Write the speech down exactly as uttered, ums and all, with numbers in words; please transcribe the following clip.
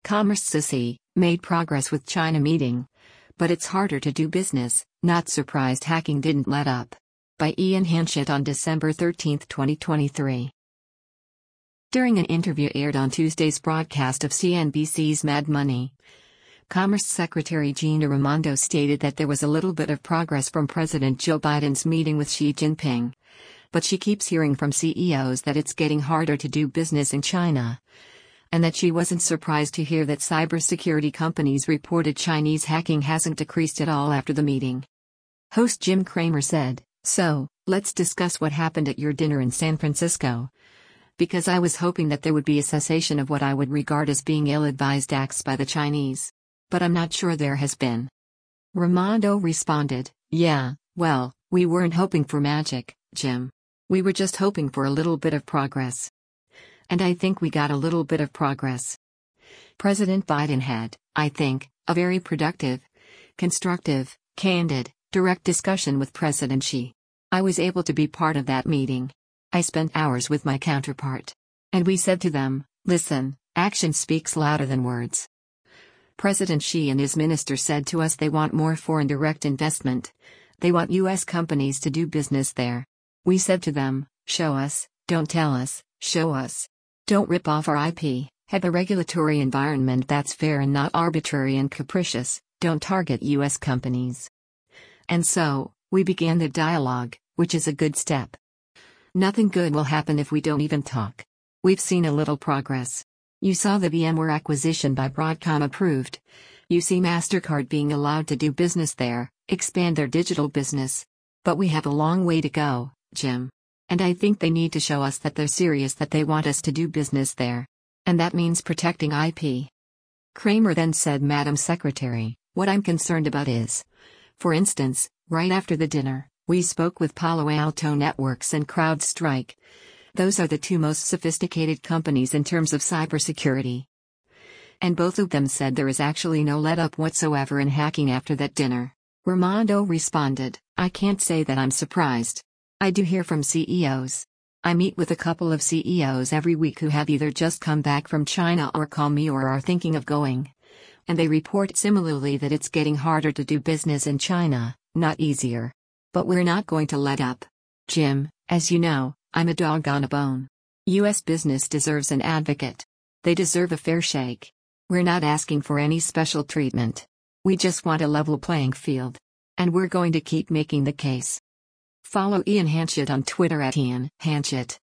Commerce Sissy made progress with China meeting. But it's harder to do business, not surprised hacking didn't let up. By Ian Hanchett on December thirteenth, twenty twenty-three. During an interview aired on Tuesday's broadcast of C N B C's Mad Money, Commerce Secretary Gina Raimondo stated that there was a little bit of progress from President Joe Biden's meeting with Xi Jinping. But she keeps hearing from C E Os that it's getting harder to do business in China. And that she wasn't surprised to hear that cybersecurity companies reported Chinese hacking hasn't decreased at all after the meeting. Host Jim Cramer said, "So, let's discuss what happened at your dinner in San Francisco. Because I was hoping that there would be a cessation of what I would regard as being ill-advised acts by the Chinese. But I'm not sure there has been." Raimondo responded, "Yeah, well, we weren't hoping for magic, Jim. We were just hoping for a little bit of progress. And I think we got a little bit of progress." President Biden had, I think, a very productive, constructive, candid, direct discussion with President Xi. I was able to be part of that meeting. I spent hours with my counterpart. And we said to them, listen, action speaks louder than words. President Xi and his minister said to us they want more foreign direct investment. They want U S companies to do business there. We said to them, show us, don't tell us, show us. Don't rip off our I P, have a regulatory environment that's fair and not arbitrary and capricious, don't target U S companies. And so, we began the dialogue, which is a good step. Nothing good will happen if we don't even talk. We've seen a little progress. You saw the VMware acquisition by Broadcom approved. You see MasterCard being allowed to do business there, expand their digital business. But we have a long way to go, Jim. And I think they need to show us that they're serious, that they want us to do business there. And that means protecting I P. Cramer then said, Madam Secretary, what I'm concerned about is, for instance, right after the dinner, we spoke with Palo Alto Networks and CrowdStrike. Those are the two most sophisticated companies in terms of cybersecurity. And both of them said there is actually no let-up whatsoever in hacking after that dinner. Raimondo responded, I can't say that I'm surprised. I do hear from C E Os. I meet with a couple of C E Os every week who have either just come back from China or call me or are thinking of going. And they report similarly that it's getting harder to do business in China, not easier. But we're not going to let up. Jim, as you know, I'm a dog on a bone. U S business deserves an advocate. They deserve a fair shake. We're not asking for any special treatment. We just want a level playing field. And we're going to keep making the case. Follow Ian Hanchett on Twitter at Ian Hanchett.